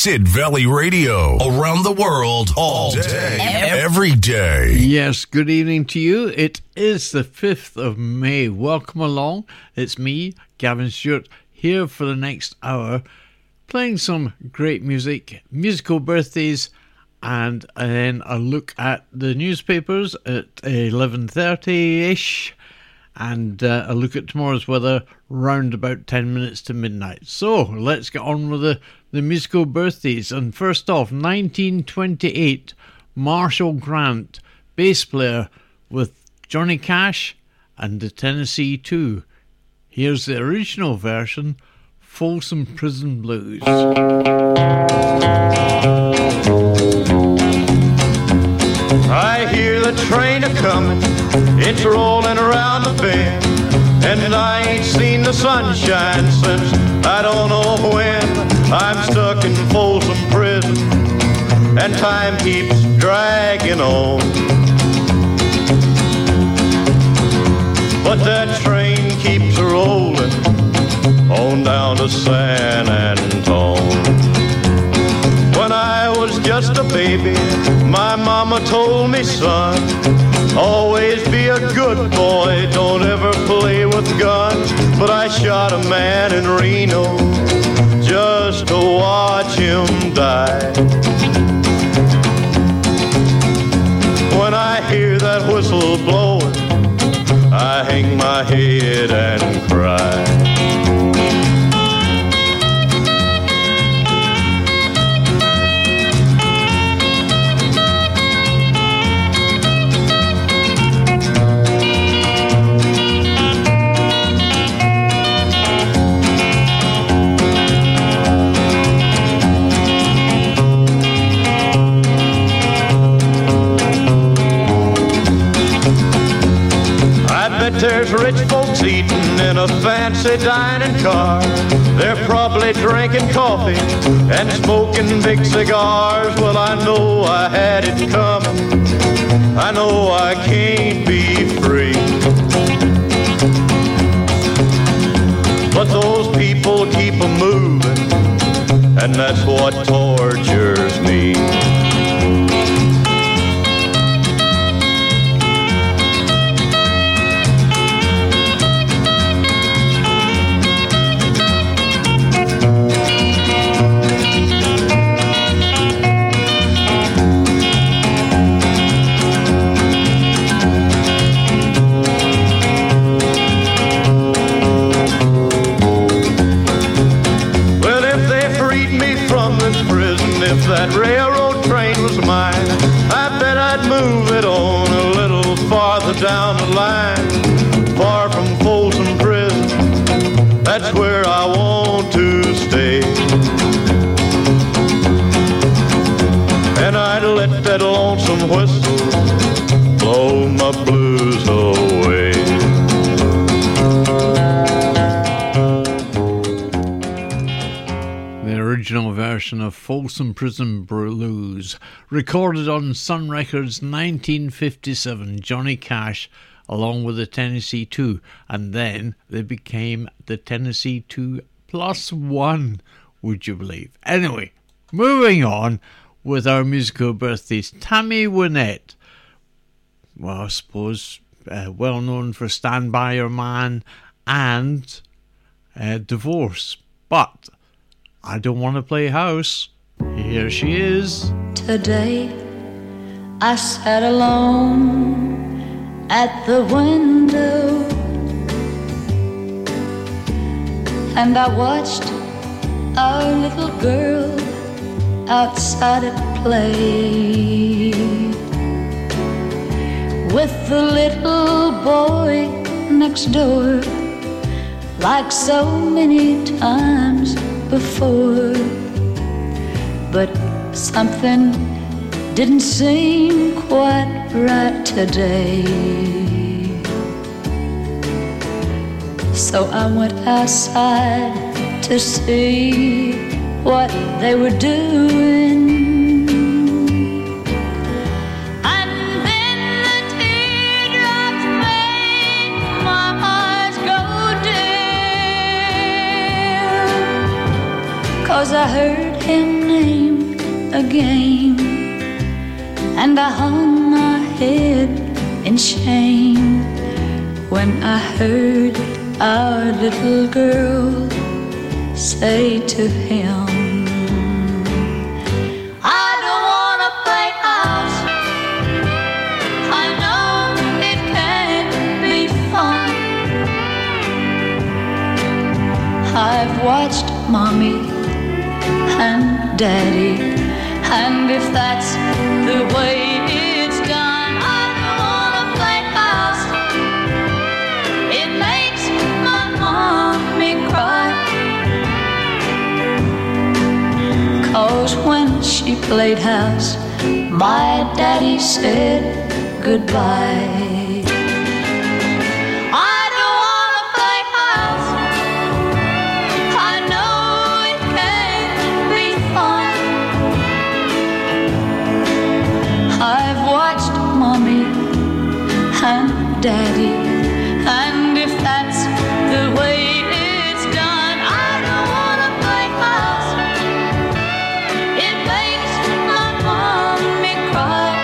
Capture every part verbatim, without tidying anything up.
Sid Valley Radio, around the world, all day, every day. Yes, good evening to you. It is the fifth of May. Welcome along. It's me, Gavin Stewart, here for the next hour, playing some great music, musical birthdays, and then a look at the newspapers at eleven thirty-ish, and uh, a look at tomorrow's weather round about ten minutes to midnight. So let's get on with the, the musical birthdays. And first off, nineteen twenty-eight, Marshall Grant, bass player with Johnny Cash and the Tennessee Two. Here's the original version, Folsom Prison Blues. I hear the train a-comin', it's rolling around the bend, and I ain't seen the sunshine since I don't know when. I'm stuck in Folsom Prison, and time keeps dragging on. But that train keeps rolling on down to San Antone. When I was just a baby, my mama told me, son, always be a good boy, don't ever play with guns. But I shot a man in Reno just to watch him die. When I hear that whistle blowing, I hang my head and cry. There's rich folks eating in a fancy dining car. They're probably drinking coffee and smoking big cigars. Well, I know I had it coming, I know I can't be free. But those people keep a moving, and that's what tortures me. If that railroad train was mine, I bet I'd move it on a little farther down the line. Far from Folsom Prison, that's where I want to stay. And I'd let that lonesome whistle blow my blues away. Original version of Folsom Prison Blues, recorded on Sun Records nineteen fifty-seven, Johnny Cash along with the Tennessee Two, and then they became the Tennessee Two plus one, would you believe? Anyway, moving on with our musical birthdays. Tammy Wynette, well, I suppose uh, well known for Stand By Your Man and uh, Divorce, but I Don't Want to Play House. Here she is. Today I sat alone at the window and I watched our little girl outside at play with the little boy next door, like so many times before. But something didn't seem quite right today. So I went outside to see what they were doing. And then the teardrops made my eyes go dim, 'cause I heard him name again, and I hung my head in shame when I heard our little girl say to him, I don't wanna play house, I know it can't be fun. I've watched Mommy and Daddy, and if that's the way it's done, I don't wanna play house. It makes my mommy cry, 'cause when she played house, my daddy said goodbye. Daddy, and if that's the way it's done, I don't wanna play house. It makes my mommy cry,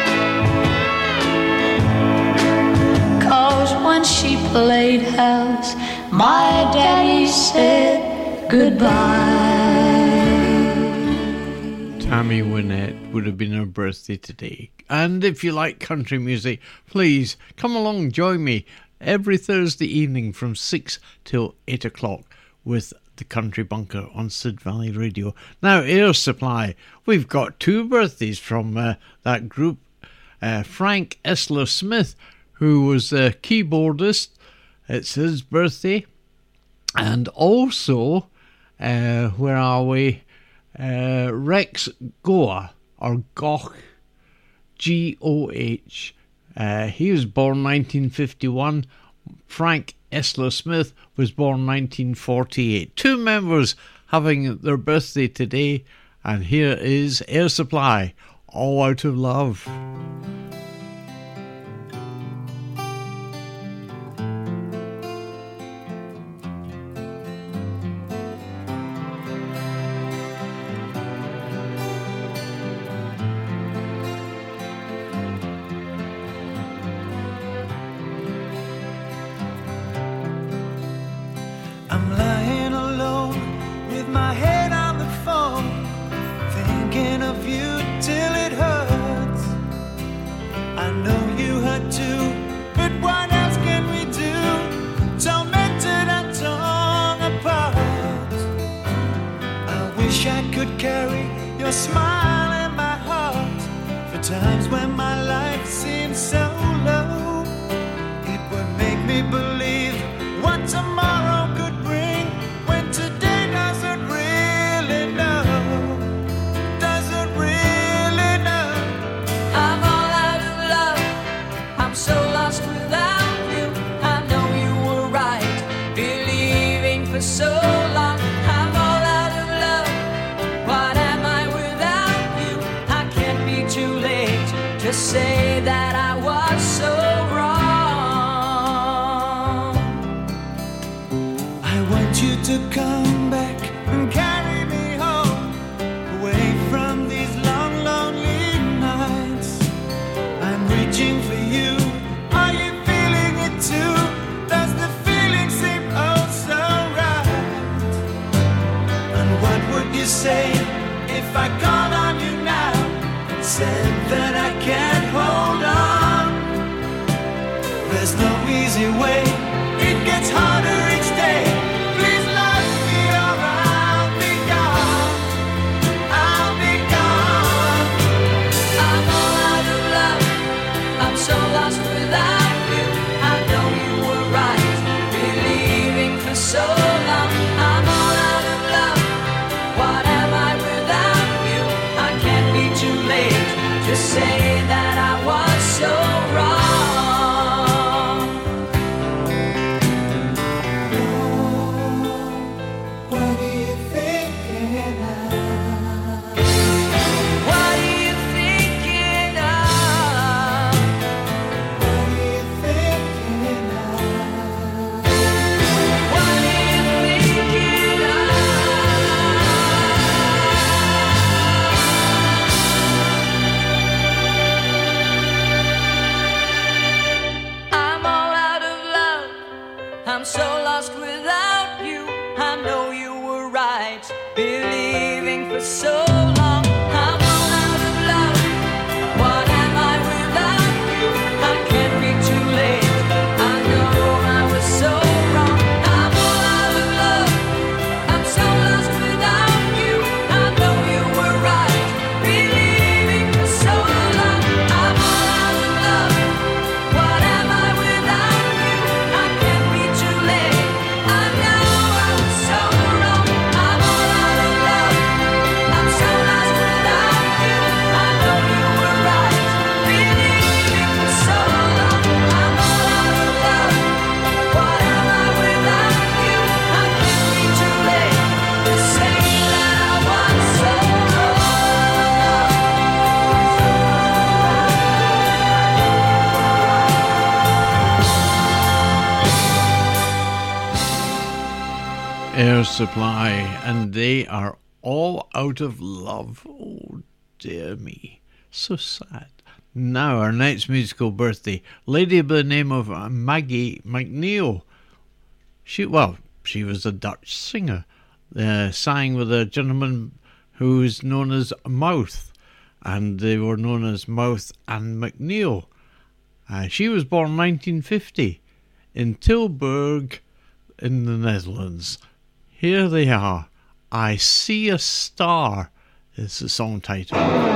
'cause when she played house, my daddy said goodbye. Tammy Wynette would have been her birthday today. And if you like country music, please come along, join me every Thursday evening from six till eight o'clock with the Country Bunker on Sid Valley Radio. Now, Air Supply, we've got two birthdays from uh, that group. Uh, Frank Esler Smith, who was a keyboardist, it's his birthday. And also, uh, where are we? Uh, Rex Goa, or Goch, G O H. Uh, he was born nineteen fifty-one. Frank Esler Smith was born nineteen forty-eight. Two members having their birthday today. And here is Air Supply, All Out of Love. I'm lying alone with my head on the phone, thinking of you till it hurts. I know you hurt too, but what else can we do? Tormented and torn apart. I wish I could carry your smile in my heart for times when my life seems so low. It would make me believe what tomorrow could bring, when today doesn't really know, doesn't really know. I'm all out of love, I'm so lost without you. I know you were right, believing for so long. I'm all out of love, what am I without you? I can't be too late to say that I was so wrong. You to come back and carry me home, away from these long, lonely nights. I'm reaching for you. Are you feeling it too? Does the feeling seem oh so right? And what would you say if I called on you now and said that I can't hold on? There's no easy way, it gets harder each day. So lost without you, I know you were right, believing for so long. I'm all out of love, what am I without you? I can't be too late to say that I was so wrong. for so long. I'm all out of love. What am I without you? I can't be too late. I know I was so wrong. I'm all out of love. I'm so lost without you. I know you were right, believing for so long. I'm all out of love. What am I without you? I can't be too late. I know I was so wrong. I'm all out of love. I'm so lost without you. I know you were right, believing for so long. I'm all out of love. What am I without you? I can't be too late to say that I was so Air Supply, and they are all out of love. Oh dear me, so sad. Now our next musical birthday, lady by the name of uh, Maggie McNeil. She well, she was a Dutch singer, uh, sang with a gentleman who's known as Mouth, and they were known as Mouth and McNeil. Uh, she was born nineteen fifty in Tilburg in the Netherlands. Here they are. I See a Star is the song title.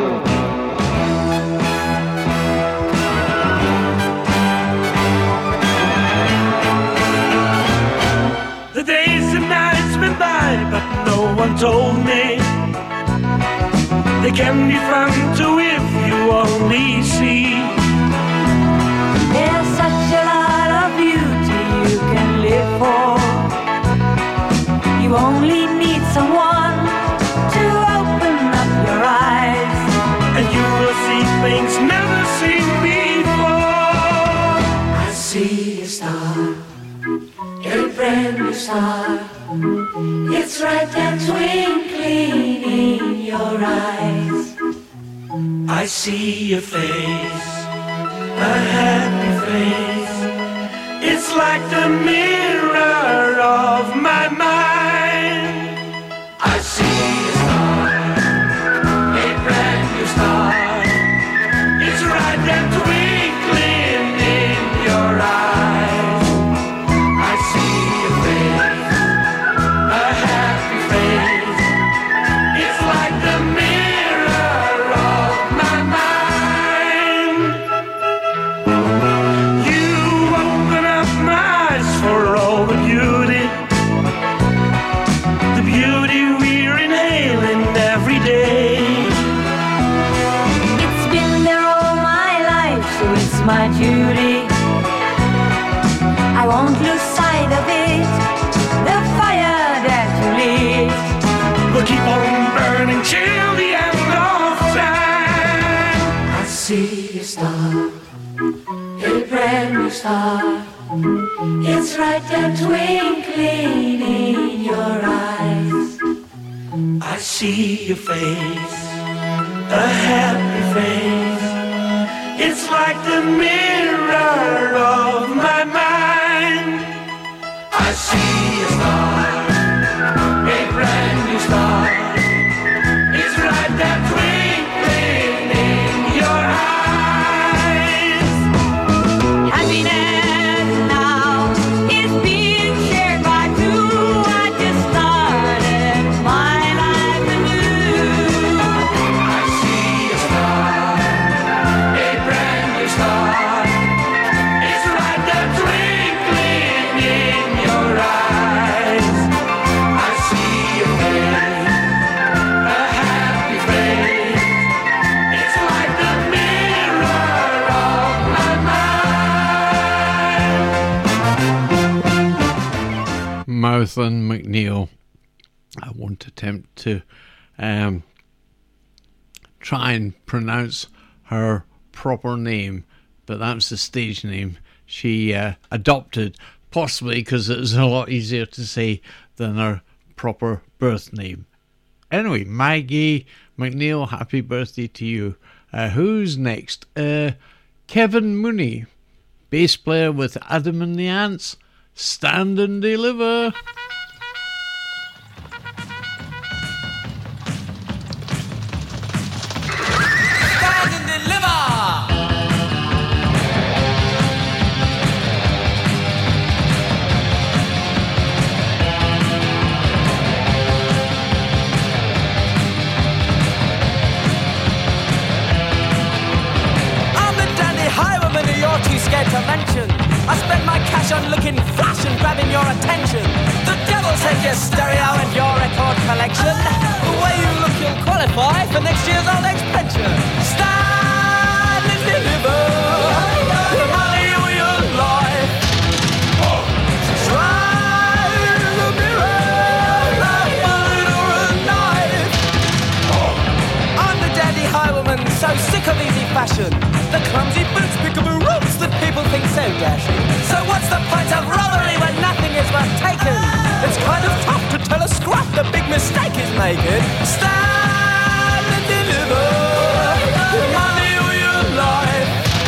The days and nights went by, but no one told me they can be fun too if you only see. There's such a lot of beauty you can live for. You only need someone to open up your eyes, And you will see things never seen before. I see a star, a brand new star. It's right there twinkling in your eyes. I see a face, a happy face. It's like the mirror of my mind. I see a star, a brand new star. It's right there twinkling in your eyes. I see a face, a happy face. It's like the mirror of my mind. You open up my eyes for all the beauty, the beauty we're inhaling every day. It's been there all my life, so it's my duty. I won't lose sight of it, the fire that you lit. We'll keep on burning till the end of time. I see a star, a brand new star. It's right there twinkling in your eyes. I see your face, a happy face. It's like the mirror of my mind. I see a star, a brand new star. It's right there twinkling in your eyes. Happiness now is being shared by two. I just started my life anew. I see a star, a brand new star. It's right there twinkling in your eyes. I see a face, a happy face. It's like the mirror of my mind. Mouth and McNeil. I won't attempt to um, try and pronounce her proper name, but that's the stage name she uh, adopted, possibly because it was a lot easier to say than her proper birth name. Anyway, Maggie McNeil, happy birthday to you. Uh, who's next? Uh, Kevin Mooney, bass player with Adam and the Ants. Stand and Deliver. to mention. I spend my cash on looking flash and grabbing your attention. The devil take your stereo and your record collection. The way you look, you'll qualify for next year's old age pension. Stand and deliver the money of your life. Try the mirror like a little knife. I'm the dandy highwayman, so sick of easy fashion. The clumsy boots pick up ropes that people think so dashing. So what's the point of robbery when nothing is worth taking? It's kind of tough to tell a scrap the big mistake is making. Stand and deliver the money of your life.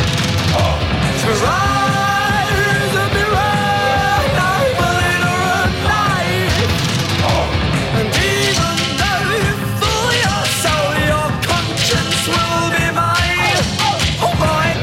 Try the mirror like a little knife. And even though you fool your soul, your conscience will be mine. Oh, mine.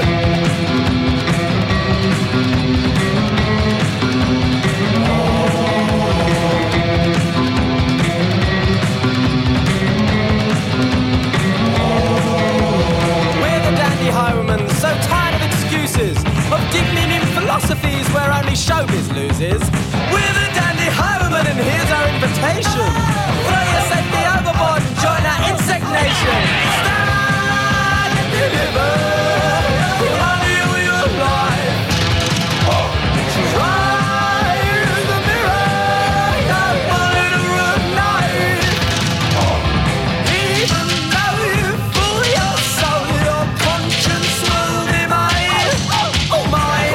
We're the dandy highwaymen, so tired of excuses, of deep-meaning philosophies where only showbiz loses. We're the dandy highwaymen, and here's our invitation. Throw your safety overboard and join our insect nation. Stand and deliver the money of your life. Try the mirror like a little knife. Even though you fool your soul, your conscience will be mine. Oh, mine.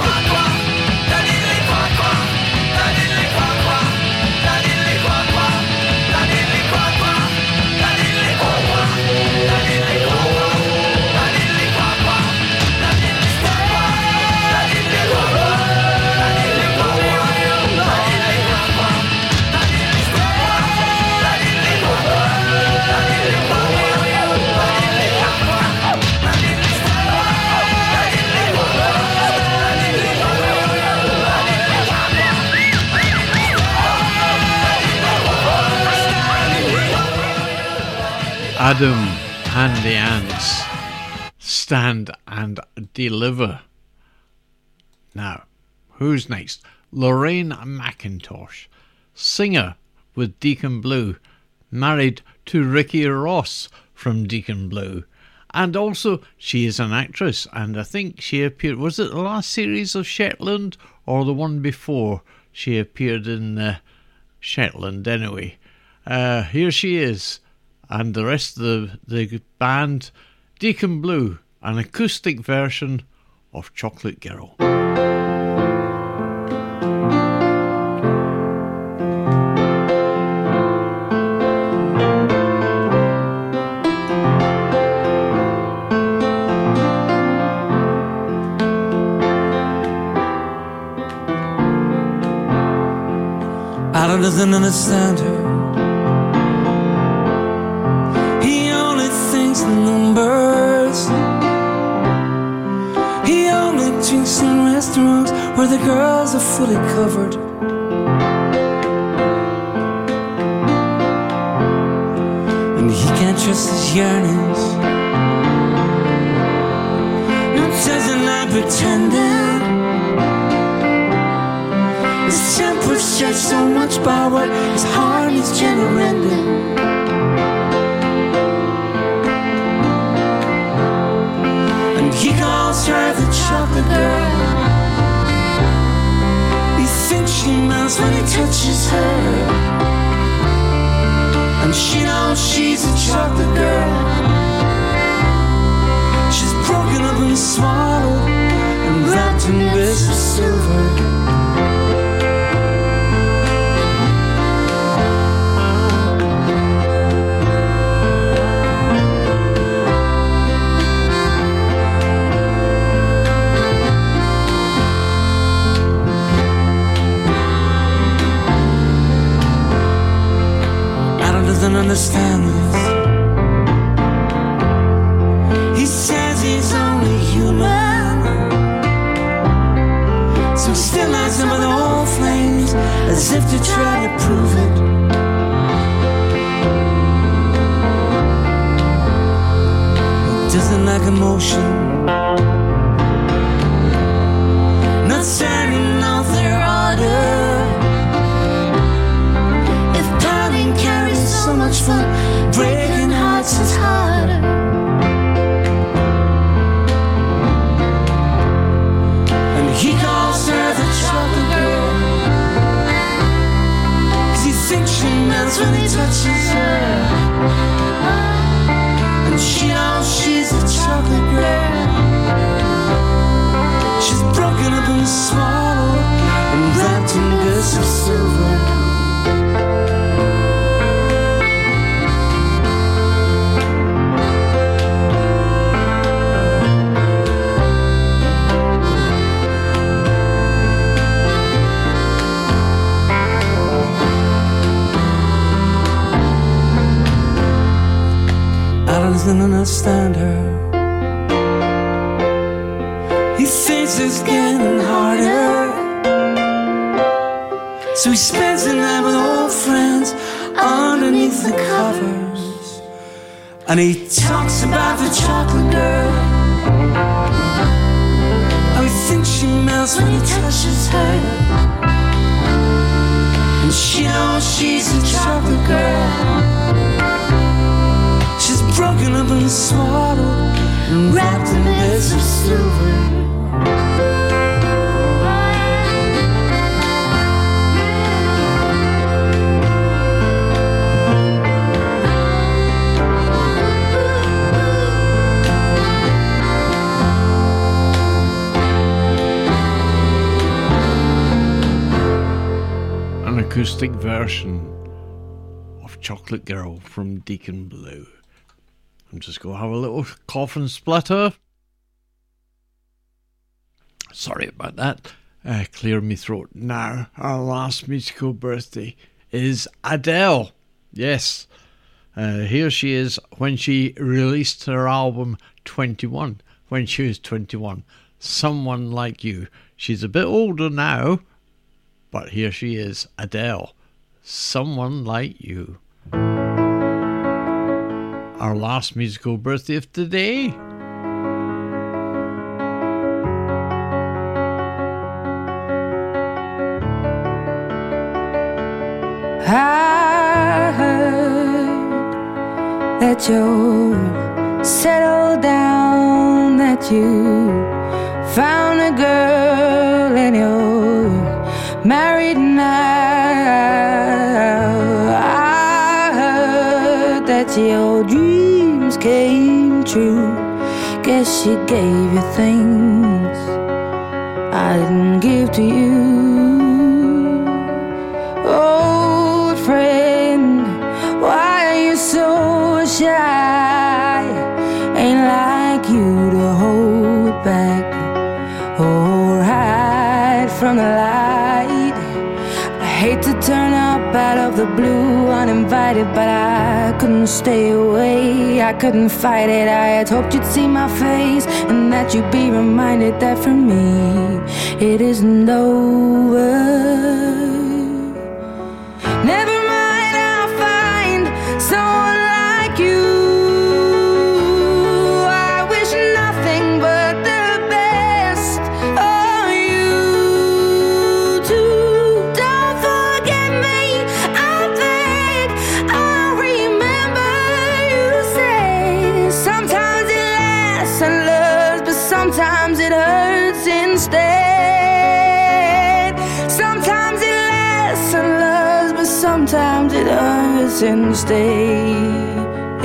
Adam and the Ants, Stand and Deliver. Now, who's next? Lorraine McIntosh, singer with Deacon Blue, married to Ricky Ross from Deacon Blue. And also, she is an actress, and I think she appeared, was it the last series of Shetland or the one before? She appeared in uh, Shetland anyway. Uh, here she is, and the rest of the, the band, Deacon Blue, an acoustic version of Chocolate Girl. Adam doesn't understand her. He only thinks in numbers. He only drinks in restaurants where the girls are fully covered. And he can't trust his yearnings. No, doesn't like pretending. His temper's just so much power, his heart is generating. And he calls her the chocolate girl. He thinks she melts when he touches her. And she knows she's a chocolate girl. She's broken up and swallowed and wrapped in bits of silver. Doesn't understand this. He says he's only human, so still lights some of the old flames as if to try to prove it. He doesn't like emotion. much fun. Breaking hearts is harder. And he calls her the chocolate girl, 'cause he thinks she melts when he touches her. And she knows she's a chocolate girl. She's broken up and swallowed and wrapped in bits of silver. I doesn't understand her. He thinks it's getting harder, so he spends the night with old friends underneath the covers. And he talks about the chocolate girl, how he thinks she melts when he touches her. And she knows she's a chocolate girl. She's broken up and swallowed and wrapped in bits of silver. An acoustic version of Chocolate Girl from Deacon Blue. I'm just going to have a little cough and splutter. Sorry about that. Uh, clear me throat. Now, our last musical birthday is Adele. Yes. Uh, here she is when she released her album twenty-one. When she was twenty-one. Someone Like You. She's a bit older now, but here she is, Adele. Someone Like You. Our last musical birthday of the day. I heard that you're settled down, that you found a girl and you're married now. I heard that your dreams came true. Guess she gave you things I didn't give to you. Old friend, why are you so shy? Ain't like you to hold back or hide from the light. I hate to turn up out of the blue uninvited, but I couldn't stay away. I couldn't fight it. I had hoped you'd see my face and that you'd be reminded that for me it isn't over. Never mind, I'll find someone like you. I wish nothing but the best of you too. Don't forget me, I beg. I remember you say sometimes it lasts and loves, but sometimes it hurts instead. Sometimes it lasts and loves, but sometimes it hurts instead.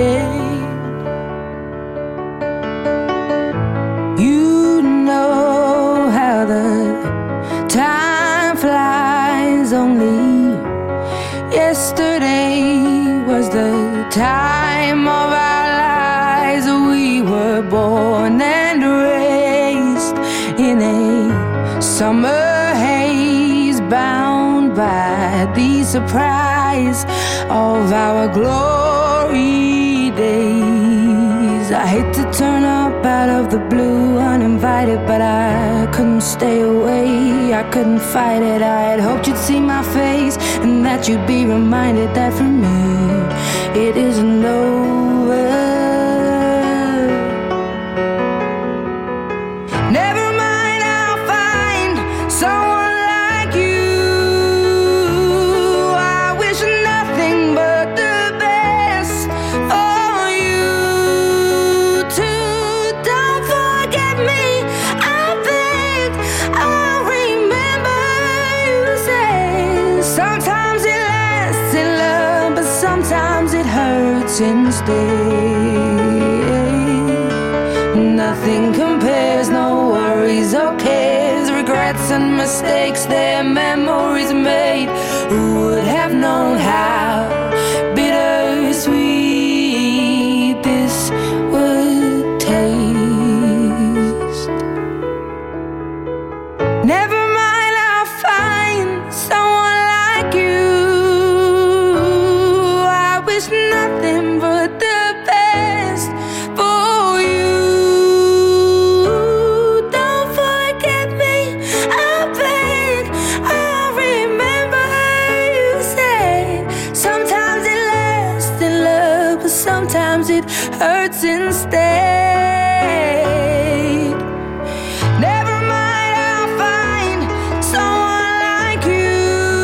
You know how the time flies. Only yesterday was the time of our lives. We were born and raised in a summer haze, bound by the surprise of our glory days. I hate to turn up out of the blue uninvited, but I couldn't stay away. I couldn't fight it. I had hoped you'd see my face and that you'd be reminded that for me it isn't over. Never mind, I'll find someone like you. I wish nothing but the best. instead. Nothing compares, no worries or cares, regrets and mistakes, their memories made. Who would have known how bittersweet this would taste? Never mind, I'll find someone like you. I wish nothing but the best for you. Don't forget me, I beg. I remember you said sometimes it lasts in love, but sometimes it hurts instead. Never mind, I'll find someone like you.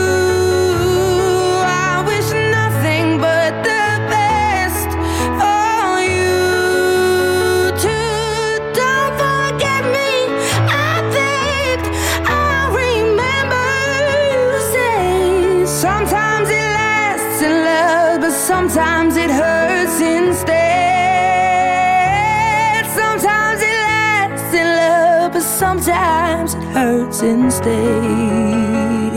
I wish nothing but the best for you too. Don't forget me, I begged. I remember you say sometimes it lasts in love, but sometimes it hurts instead. Sometimes it lasts in love, but sometimes it hurts instead.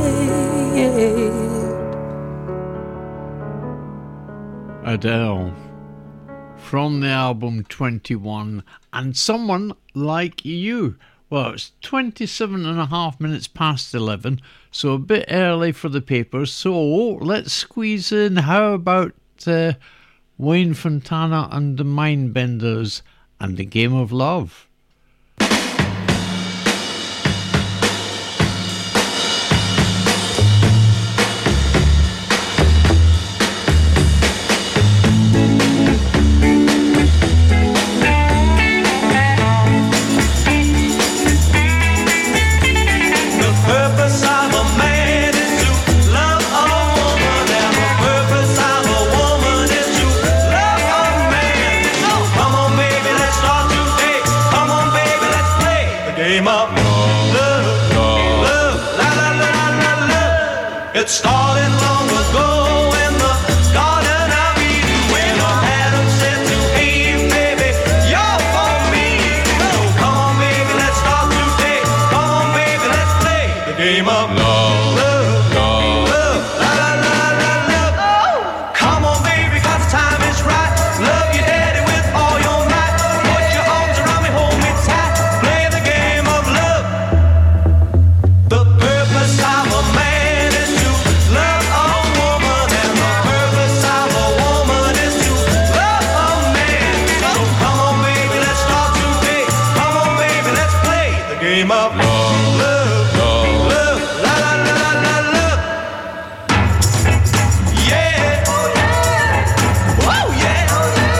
Adele from the album twenty-one, and Someone Like You. Well, it's twenty-seven and a half minutes past eleven, so a bit early for the papers. So let's squeeze in. How about uh, Wayne Fontana and the Mindbenders and the Game of Love? The purpose of a man is to love a woman, and the purpose of a woman is to love a man. So come on, baby, let's start today. Come on, baby, let's play the game of love, love, la la la la la. It started long ago in the Garden of Eden, when Adam said to Eve, baby, you're for me. So come on, baby, let's start today. Come on, baby, let's play the game of love, love, love, la la la la love. Oh, come on, baby, 'cause time is right. Love your daddy with all your might. Put your arms around me, hold me tight. Play the game of love. The purpose of a man is to love a woman, and the purpose of a woman is to love a man. So come on, baby, let's start today. Come on, baby, let's play the game of love, love, love, la la la la la love. Yeah, oh yeah, oh yeah.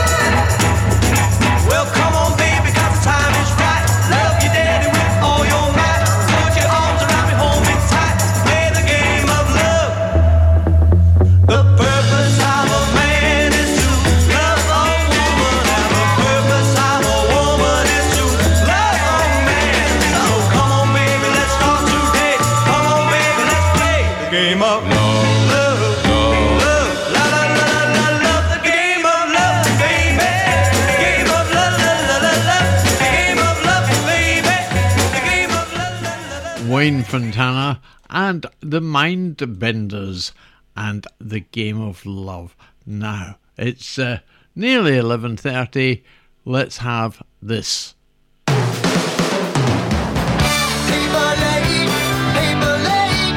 Well, come on, baby, 'cause the time is right. Love your daddy with all your might. Put your arms around me, hold me tight. Play the game of love. The purpose of a man is to love a woman, and the purpose of a woman is to love a man. So come on, baby, let's start today. Come on, baby, let's play the game of love, love, love, la la la la love. The game of love, baby. The game of love, la la la la. The game of love, baby. The game of love, la la la. Wayne Fontana and the Mindbenders and the Game of Love. Now, it's uh, nearly eleven thirty. Let's have this. Paper lady, paper lady.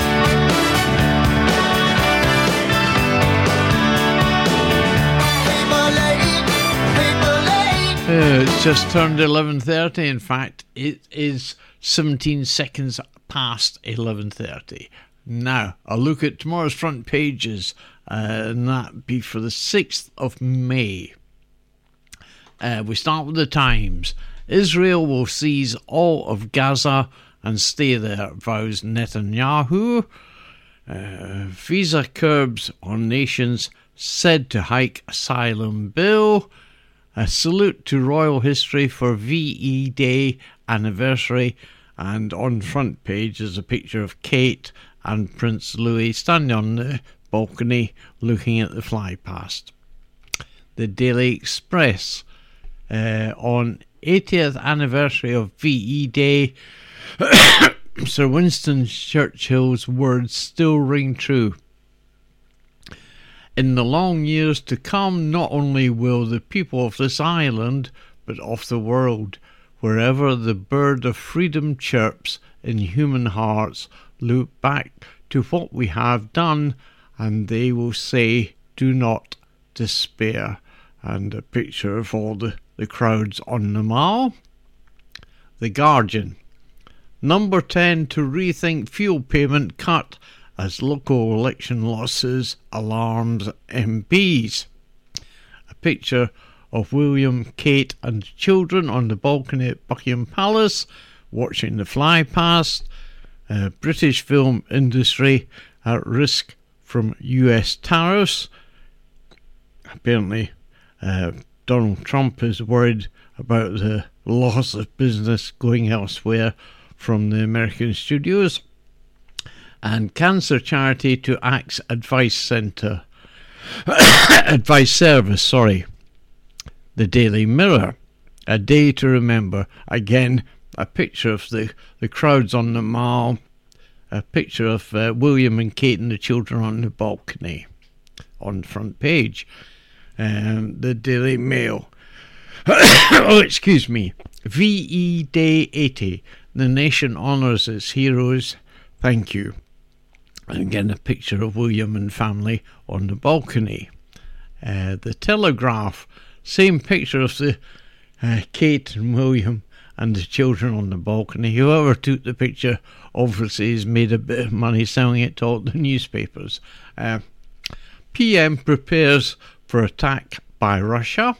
Paper lady, paper lady. Uh, it's just turned eleven thirty. In fact, it is seventeen seconds past eleven thirty. Now, a look at tomorrow's front pages, uh, and that be for the sixth of May. Uh, we start with the Times. Israel will seize all of Gaza and stay there, vows Netanyahu. Uh, visa curbs on nations said to hike asylum bill. A salute to royal history for V E Day anniversary. And on front page is a picture of Kate and Prince Louis standing on the balcony looking at the fly past. the Daily Express. Uh, on eightieth anniversary of V E Day, Sir Winston Churchill's words still ring true. In the long years to come, not only will the people of this island, but of the world, wherever the bird of freedom chirps in human hearts, look back to what we have done, and they will say, do not despair. And a picture of all the, the crowds on the Mall. The Guardian. Number ten to rethink fuel payment cut as local election losses alarms M Ps. A picture of William, Kate and children on the balcony at Buckingham Palace watching the fly past. Uh, British film industry at risk from U S tariffs. Apparently uh, Donald Trump is worried about the loss of business going elsewhere from the American studios. And cancer charity to Axe Advice Centre. Advice Service, sorry. The Daily Mirror. A day to remember. Again, a picture of the, the crowds on the Mall. A picture of uh, William and Kate and the children on the balcony. On the front page. Um, the Daily Mail. Oh, excuse me. V E Day eighty. The nation honours its heroes. Thank you. And again, a picture of William and family on the balcony. Uh, the Telegraph. Same picture of the uh, Kate and William and the children on the balcony. Whoever took the picture obviously has made a bit of money selling it to all the newspapers. Uh, P M prepares for attack by Russia.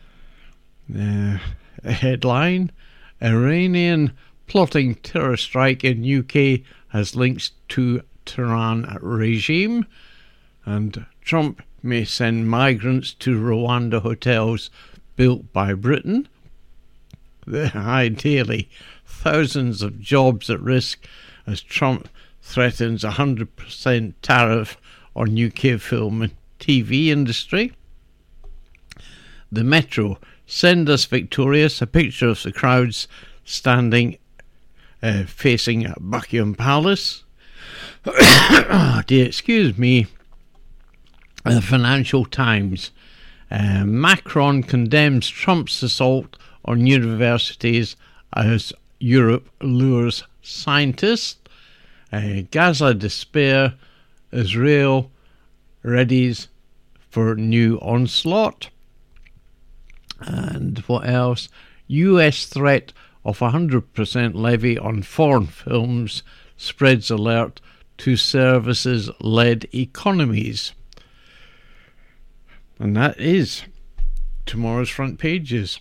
Uh, a headline. Iranian plotting terror strike in U K has links to Tehran regime. And Trump may send migrants to Rwanda hotels built by Britain. Ideally, thousands of jobs at risk as Trump threatens a one hundred percent tariff on U K film and T V industry. The Metro. Send us victorious. A picture of the crowds standing uh, facing Buckingham Palace. Oh dear, excuse me. The Financial Times. Uh, Macron condemns Trump's assault on universities as Europe lures scientists. Uh, Gaza despair. Israel readies for new onslaught. And what else? U S threat of one hundred percent levy on foreign films spreads alert to services-led economies. And that is tomorrow's front pages.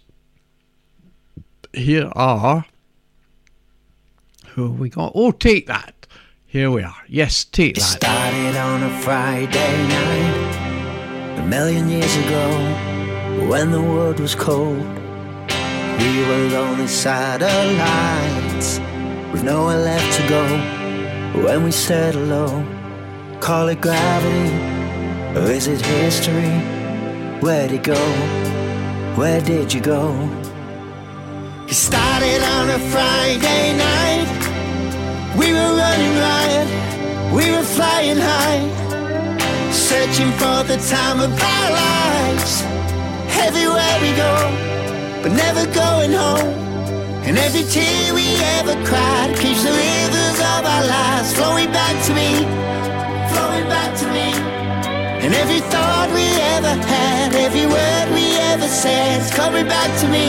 Here are... Who have we got? Oh, Take That. Here we are. Yes, Take That. It started on a Friday night a million years ago. When the world was cold, we were lonely satellites with nowhere left to go. When we said hello, call it gravity, or is it history? Where'd it go? Where did you go? It started on a Friday night. We were running riot, we were flying high, searching for the time of our lives. Everywhere we go, but never going home. And every tear we ever cried keeps the rivers of our lives flowing back to me, flowing back to me. And every thought we ever had, every word we ever said is coming back to me.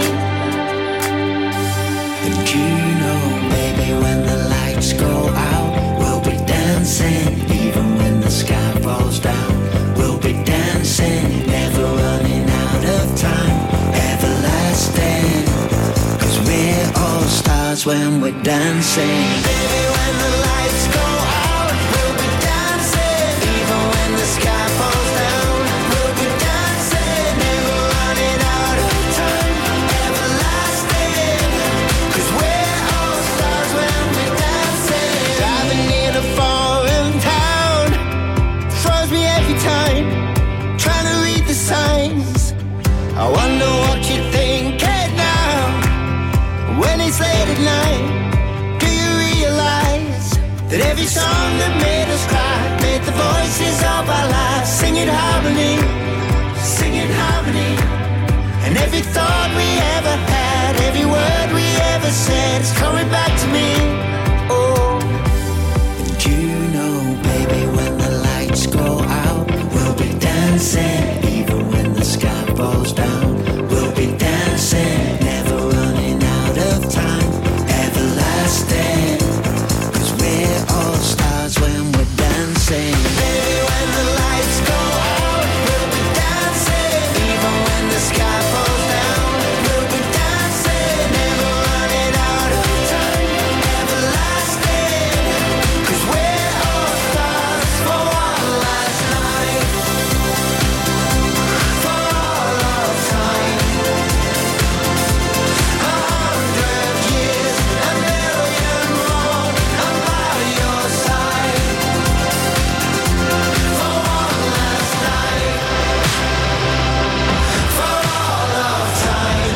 And you know, baby, when the lights go out, we'll be dancing. Even when the sky falls down, we'll be dancing, never running out of time, everlasting. Cause we're all stars when we're dancing. Baby, when the lights go out, we'll be dancing. Even when the sky falls down, we'll be dancing, never running out of time, everlasting. Cause we're all stars when we're dancing. Driving in a foreign town throws me every time, trying to read the signs. every song that made us cry, made the voices of our lives sing in harmony, sing in harmony. And every thought we ever had, every word we ever said is coming back to me. Oh, and you know, baby, when the lights go out, we'll be dancing, even when the sky falls down. We'll be dancing, never running out of time, everlasting. Cause we're all stars when we're dancing. Baby, when the lights go out, we'll be dancing, even when the sky falls down. We'll be dancing, never running out of time, everlasting. Cause we're all stars for one last night, for all of time. A hundred years, a million more, I'm by your side. For one last night, for all of time.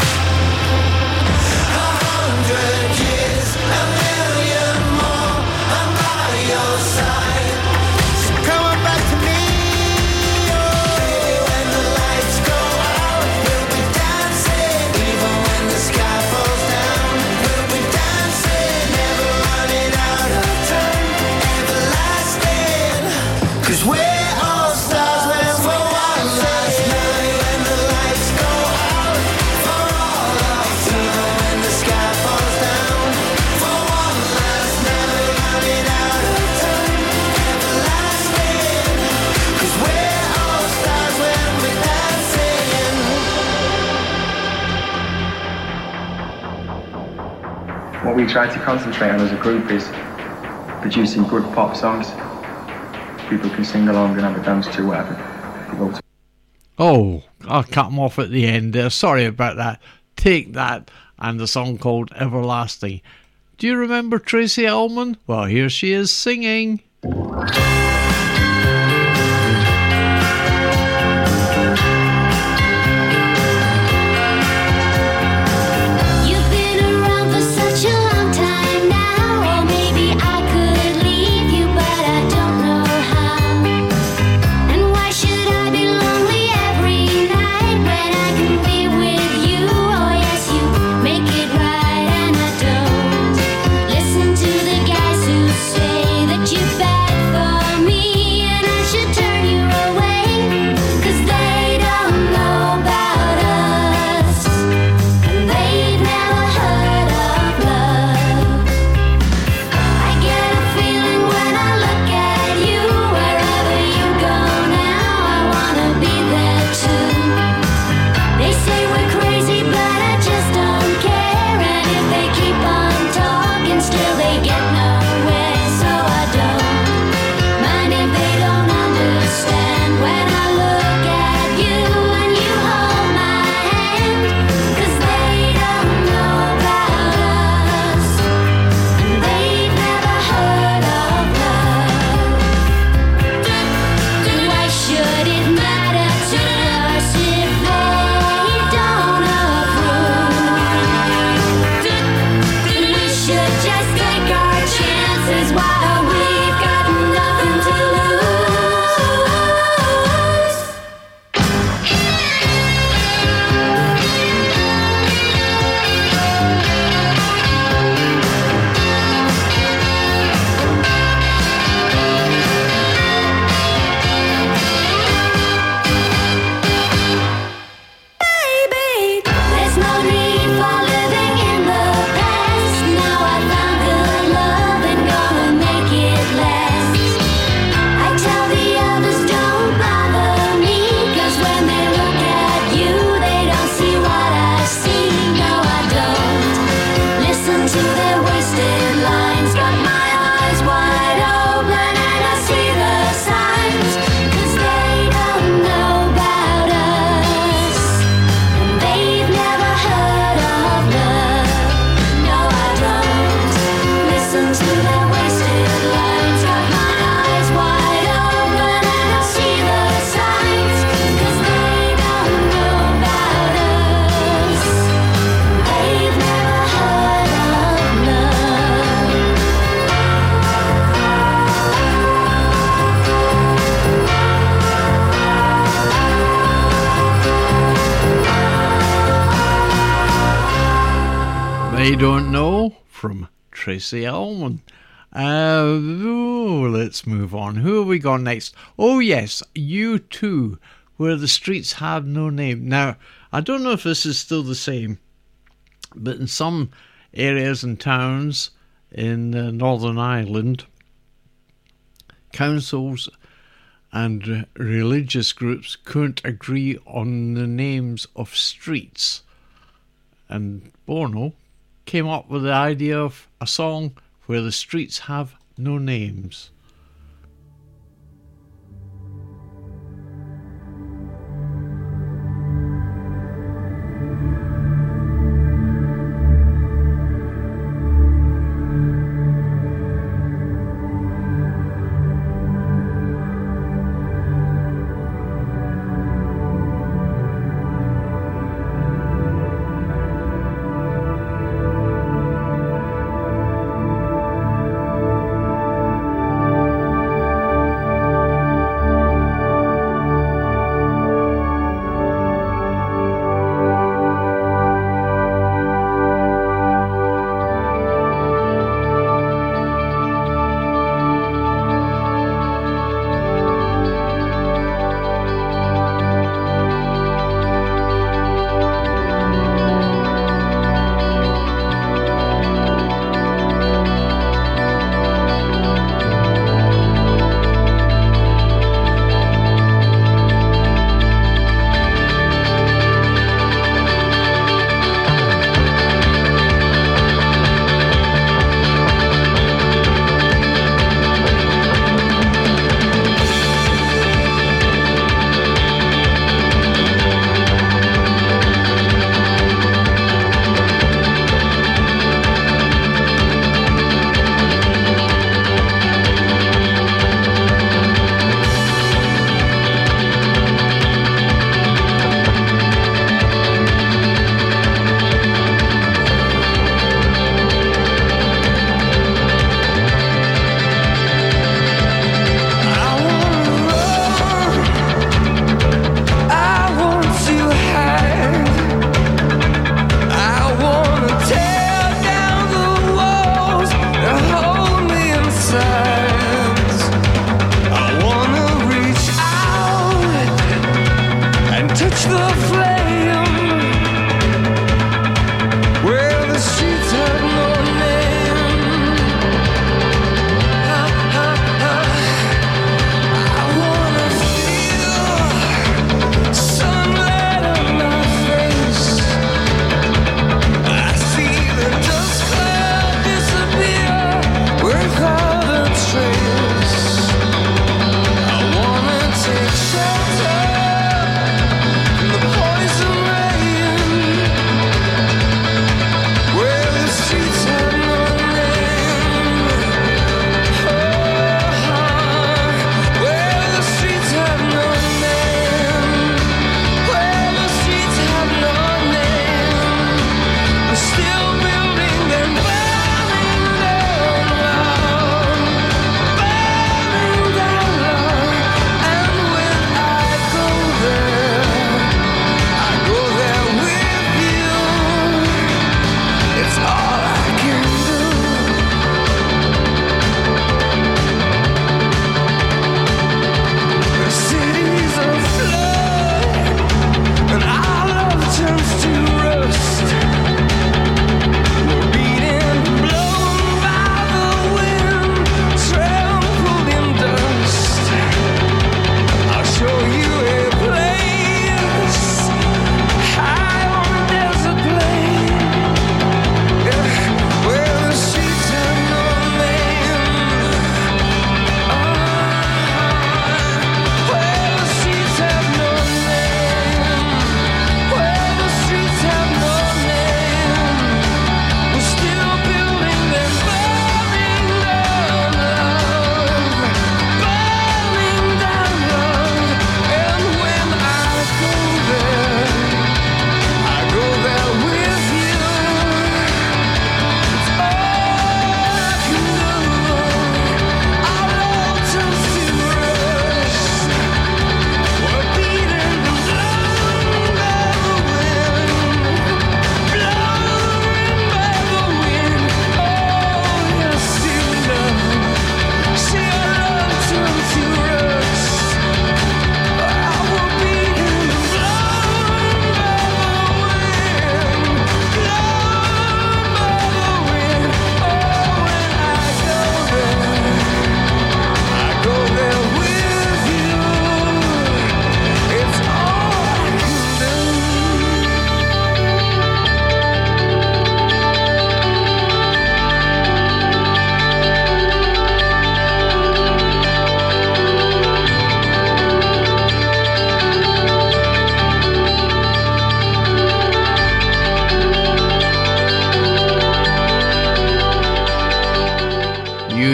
A hundred years, a million more, I'm by your side. So come on back to me, oh. When the lights go out, we'll be dancing, even when the sky falls down. We'll be dancing, never running out of time, everlasting. Cause we're all stars when we're one last night. When the lights go out, for all of time. Even when the sky falls down, for one last night. Running out of time, everlasting. Cause we're all stars when we're dancing. What we try to concentrate on as a group is producing good pop songs. People can sing along and have a dance to, whatever. People to Oh, I cut him off at the end there. Sorry about that. Take That and the song called Everlasting. Do you remember Tracy Ullman? Well, here she is singing. You've been around for such a long time now, or maybe I could leave you, but I don't know how. And why should I be lonely every night when I can be with you? Oh yes, you make it right, and I don't listen to the guys who say that you better They Don't Know from Tracy Ullman. Uh, ooh, let's move on. Who have we got next? Oh yes, U two, Where the Streets Have No Name. Now, I don't know if this is still the same, but in some areas and towns in uh, Northern Ireland, councils and uh, religious groups couldn't agree on the names of streets. And Bono came up with the idea of a song where the streets have no names. Thank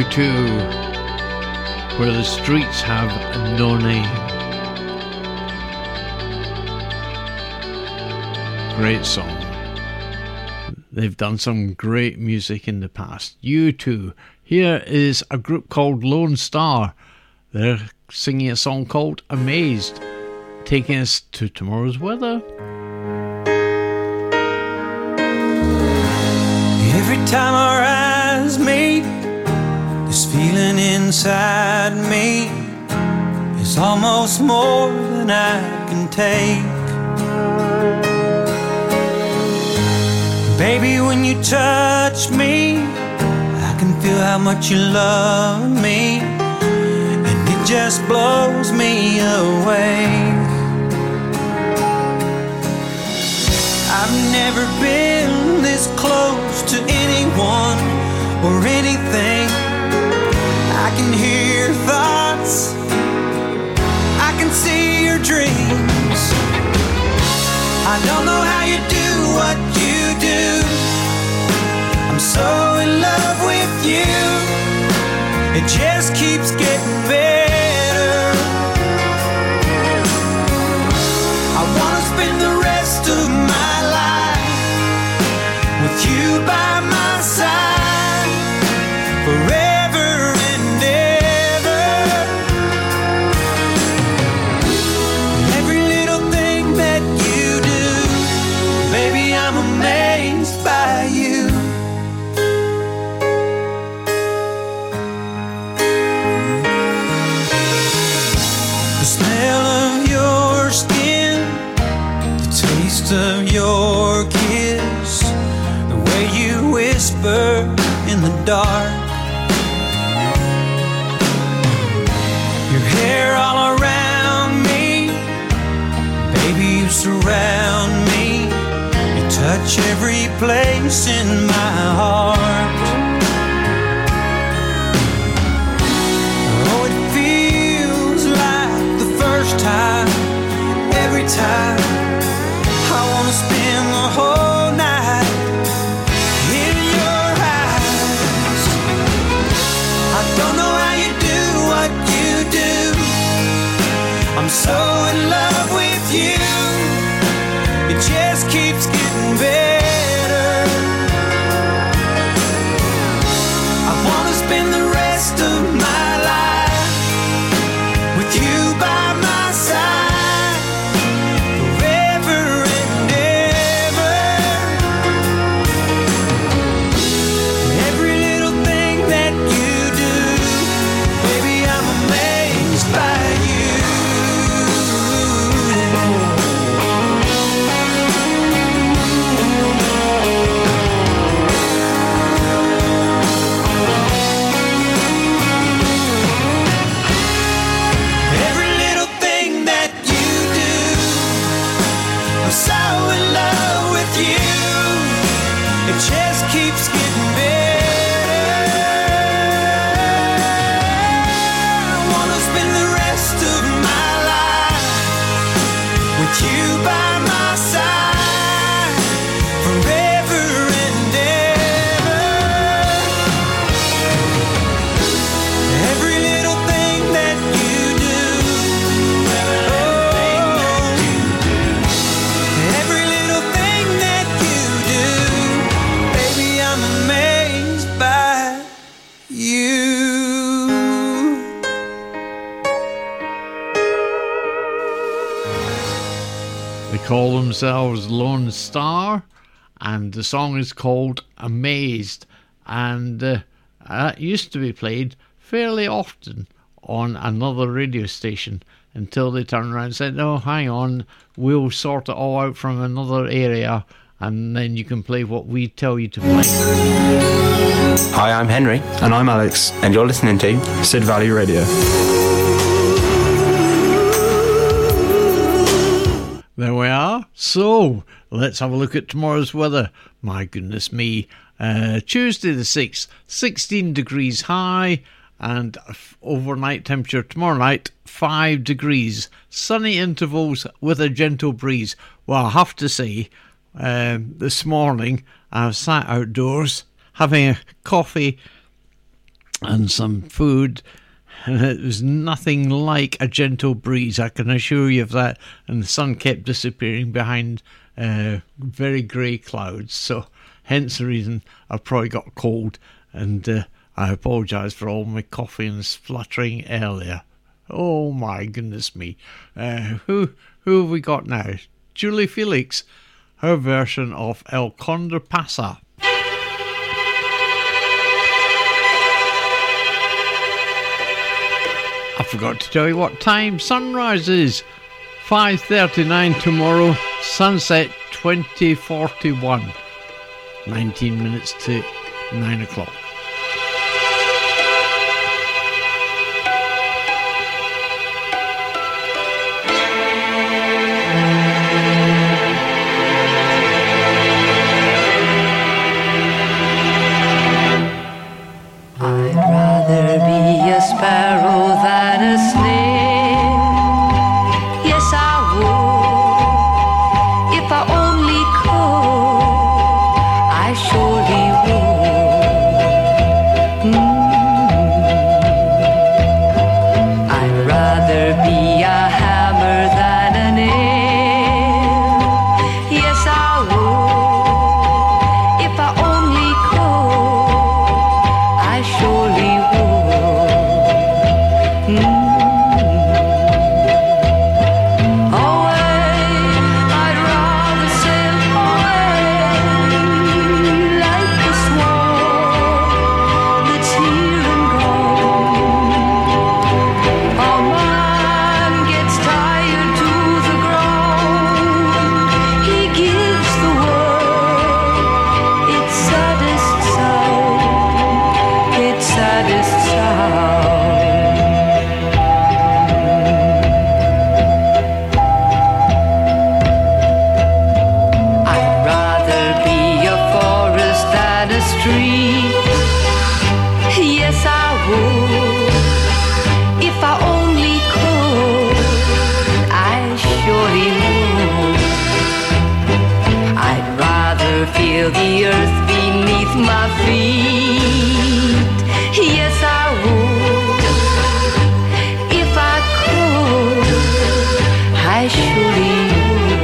two, Where the Streets Have No Name. Great song. They've done some great music in the past. U two. Here is a group called Lone Star. They're singing a song called Amazed, taking us to tomorrow's weather. Every time our eyes meet, this feeling inside me is almost more than I can take. Baby, when you touch me, I can feel how much you love me, and it just blows me away. I've never been this close to anyone or anything. I can hear your thoughts, I can see your dreams. I don't know how you do what you do. I'm so in love with you. It just keeps getting better. I wanna spend the rest of my life with you by my side forever and ever. Every little thing that you do, baby, I'm amazed by you. The smell of your skin, the taste of your kiss, the way you whisper in the dark, your hair all around me, baby, you surround me, you touch every place in my heart. Oh, it feels like the first time, every time. I wanna spend the whole night in your eyes. I don't know how you do what you do. I'm so in love with you. It just keeps getting better. I wanna spend the rest of my life with you by my side forever and ever. Every little thing that you do, baby, I'm amazed by you. Every little thing that you do, I'm so in love with you. It just keeps getting better. I wanna spend the rest of my life with you by my side forever and ever. Every little thing that you do, oh, every little thing that you do, baby, I'm amazed by you. They call themselves Lone Star, and the song is called Amazed. And uh, that used to be played fairly often on another radio station until they turned around and said, "Oh, hang on, we'll sort it all out from another area, and then you can play what we tell you to play." Hi, I'm Henry. And I'm Alex. And you're listening to Sid Valley Radio. There we are. So, let's have a look at tomorrow's weather. My goodness me. Uh, Tuesday the sixth, sixteen degrees high, and f- overnight temperature tomorrow night, five degrees. Sunny intervals with a gentle breeze. Well, I have to say, um, this morning I sat outdoors having a coffee and some food. And it was nothing like a gentle breeze, I can assure you of that. And the sun kept disappearing behind uh, very grey clouds. So hence the reason I probably got cold. And uh, I apologise for all my coffee and spluttering earlier. Oh my goodness me. Uh, who, who have we got now? Julie Felix, her version of El Condor Pasa. I forgot to tell you what time sunrise is. five thirty-nine tomorrow, sunset twenty forty-one. nineteen minutes to nine o'clock. I'd rather be a sparrow than a snail. Yes, I would. If I only could, I surely would. Mm. I'd rather be a hammer than a nail. Yes, I would. If I only could, I surely would. Mm. Away, I'd rather sail away like the swan that's here and gone. A man gets tired to the ground. He gives the world its saddest sound, its saddest sound. I'd rather be a forest than a stream. Yes, I would. If I only could, I surely would. I'd rather feel the earth beneath my feet. Yes, I would. If I could, I surely would.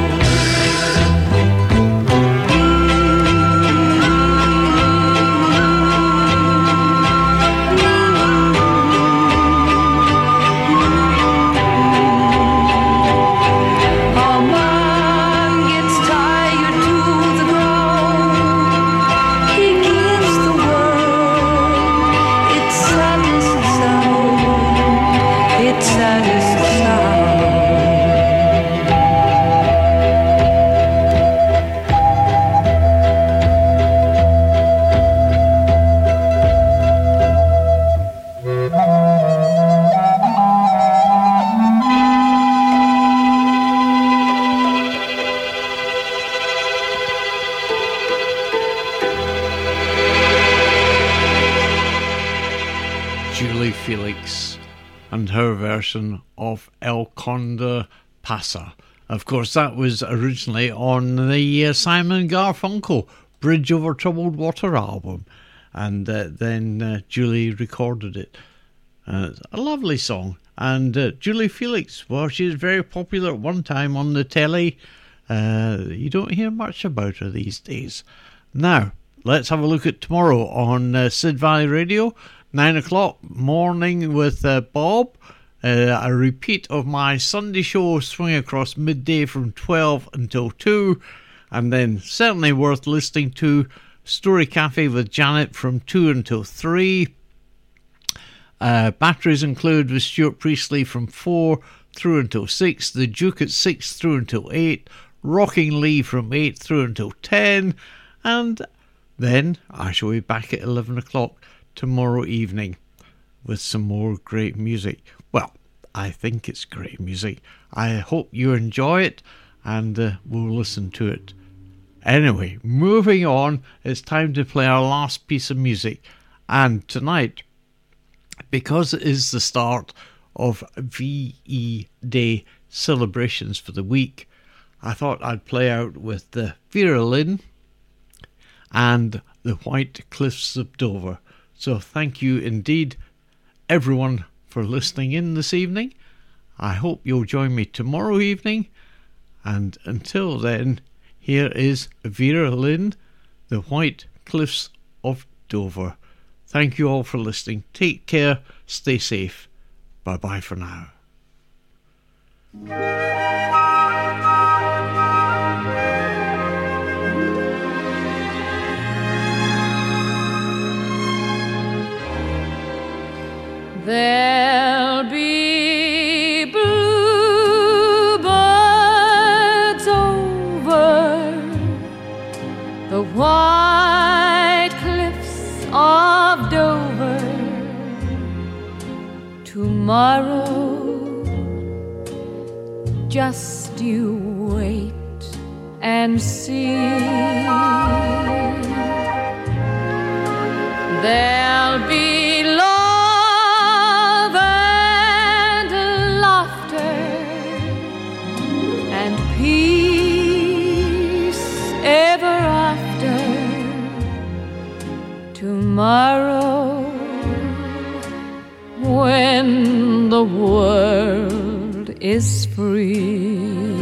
A man gets tired to the ground. He gives the world its saddest sound, its saddest sound. Julie Felix and her version of El Condor Pasa. Of course, that was originally on the uh, Simon Garfunkel Bridge Over Troubled Water album, and uh, then uh, Julie recorded it. Uh, it's a lovely song. And uh, Julie Felix, well, she was very popular at one time on the telly. Uh, you don't hear much about her these days. Now, let's have a look at tomorrow on uh, Sid Valley Radio. Nine o'clock morning with uh, Bob. Uh, a repeat of my Sunday show, Swing Across midday from twelve until two. And then certainly worth listening to Story Cafe with Janet from two until three. Uh, batteries included with Stuart Priestley from four through until six. The Duke at six through until eight. Rocking Lee from eight through until ten. And then I shall be back at eleven o'clock tomorrow evening with some more great music. Well, I think it's great music. I hope you enjoy it, and uh, we'll listen to it. Anyway, moving on, it's time to play our last piece of music. And tonight, because it is the start of V E Day celebrations for the week, I thought I'd play out with the Vera Lynn and the White Cliffs of Dover. So thank you indeed, everyone, for listening in this evening. I hope you'll join me tomorrow evening. And until then, here is Vera Lynn, The White Cliffs of Dover. Thank you all for listening. Take care. Stay safe. Bye-bye for now. There'll be bluebirds over the white cliffs of Dover tomorrow. Just you wait and see. There'll be love and laughter and peace ever after tomorrow, when the world is free.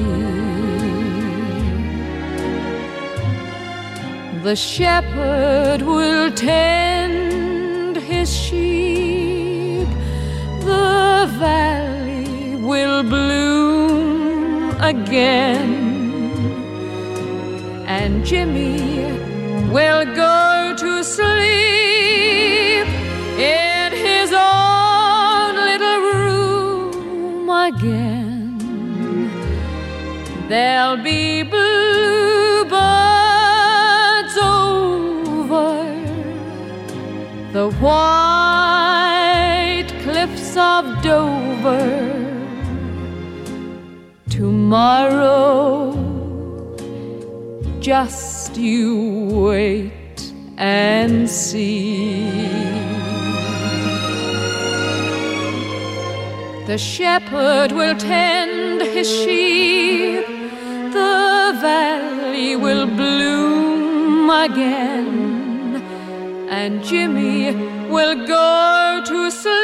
The shepherd will tend his sheep, the valley will bloom again, and Jimmy will go to sleep in his own little room again. There'll be bluebirds over the white cliffs of Dover tomorrow. Just you wait and see. The shepherd will tend his sheep, the valley will bloom again, and Jimmy will go to sleep